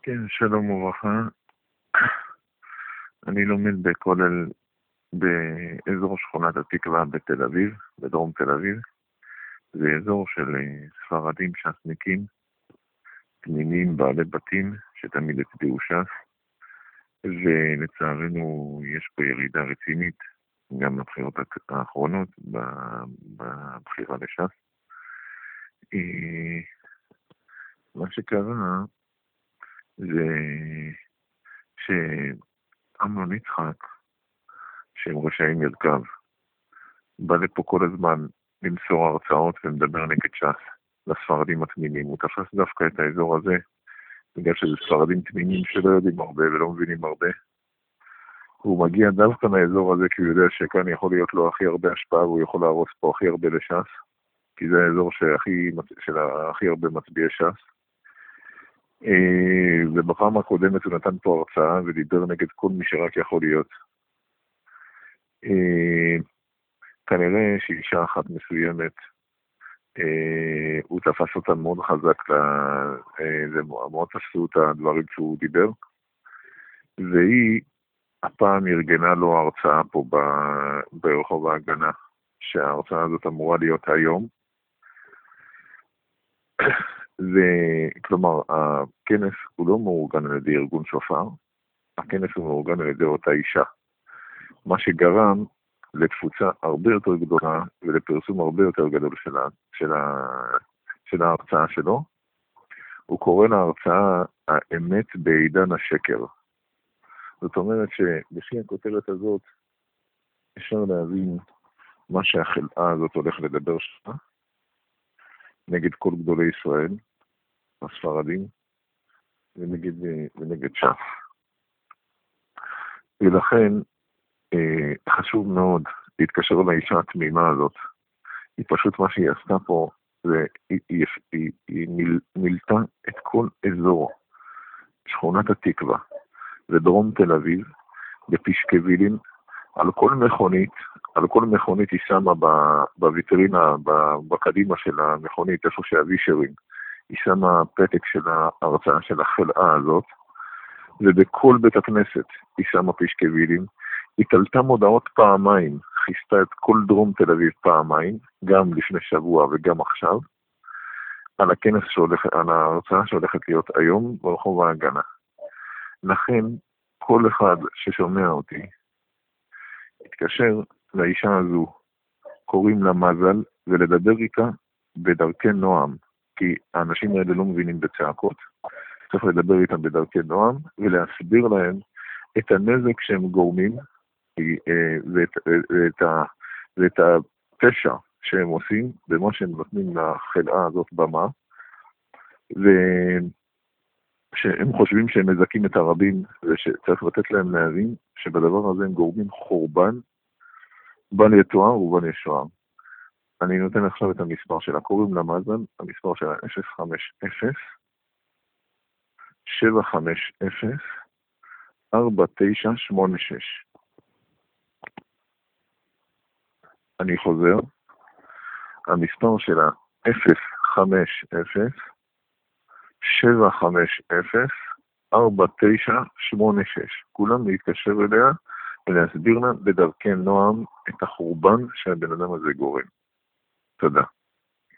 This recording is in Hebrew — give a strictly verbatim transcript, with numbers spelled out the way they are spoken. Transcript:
כן, שלום וברכה. אני לומד בכולל באזור שכונת התקווה בתל אביב, בדרום תל אביב. זה אזור של ספרדים ש"סניקים, פנימיים בעלי בתים שתמיד הצביעו ש"ס, ולצערנו יש פה ירידה רצינית גם בבחירות האחרונות, בבחירה לש"ס. מה שקרה זה שאמנון יצחק, שהם רשעים ירכב, בא לפה כל הזמן למסור הרצאות ומדבר נגד ש"ס לספרדים התמימים. הוא תפס דווקא את האזור הזה, בגלל שזה ספרדים תמימים שלא יודעים הרבה ולא מבינים הרבה. הוא מגיע דווקא מהאזור הזה כי הוא יודע שכאן יכול להיות לו הכי הרבה השפעה, והוא יכול להרוס פה הכי הרבה לש"ס, כי זה האזור שהכי, של הכי הרבה מצביעי ש"ס. ובפעם הקודמת הוא נתן פה הרצאה ודיבר נגד כל מי שרק יכול להיות. כנראה שאישה אחת מסוימת, הוא תפס אותה מאוד חזק, מאוד תפסו את הדברים שהוא דיבר, והיא הפעם ארגנה לו הרצאה פה ברחוב ההגנה, שההרצאה הזאת אמורה להיות היום. וכלומר, הכנס הוא לא מאורגן על ידי ארגון שופר, הכנס הוא מאורגן על ידי אותה אישה, מה שגרם לתפוצה הרבה יותר גדולה ולפרסום הרבה יותר גדול של, של, של ההרצאה שלו. הוא קורא להרצאה האמת בעידן השקר. זאת אומרת שבשביל הכותרת הזאת אפשר להבין מה שהחלאה הזאת הולך לדבר שלה נגד כל גדולי ישראל, הספרדים, ונגד, ונגד ש"ס. ולכן חשוב מאוד להתקשר לאישה התמימה הזאת. היא פשוט מה שהיא עשתה פה, זה, היא, היא, היא, היא מיל, מילתה את כל אזור שכונת התקווה ודרום תל אביב בפשקווילים. על כל מכונית, על כל מכונית היא שמה בוויטרינה, בקדימה של המכונית, איפה שהווישרים, היא שמה פתק של ההרצאה של החלאה הזאת, ובכל בית הכנסת היא שמה פשקווילים. היא תלתה מודעות פעמיים, חיסתה את כל דרום תל אביב פעמיים, גם לפני שבוע וגם עכשיו, על הכנס שהולך, על ההרצאה שהולכת להיות היום ברחוב ההגנה. לכן, כל אחד ששומע אותי, התקשר לאישה הזו, קוראים לה מזל, ולדבר איתה בדרכי נועם, כי האנשים האלה לא מבינים בצעקות, צריך לדבר איתם בדרכי נועם, ולהסביר להם את הנזק שהם גורמים, ואת, ואת, ואת הפשע שהם עושים, במה שהם נותנים לחלאה הזאת במה, ושהם חושבים שהם מזכים את הרבים, ושצריך לתת להם להבין שבדבר הזה הם גורמים חורבן, בל יתואר ובל ישוער. אני נותן עכשיו את המספר שלה, קוראים לה מזל, המספר שלה אפס חמש אפס שבע חמש אפס ארבע תשע שמונה שש. אני חוזר, המספר שלה אפס חמש אפס שבע חמש אפס ארבע תשע שמונה שש. כולם להתקשר אליה ולהסביר לה בדרכי נועם את החורבן שהבן אדם הזה גורם. תודה.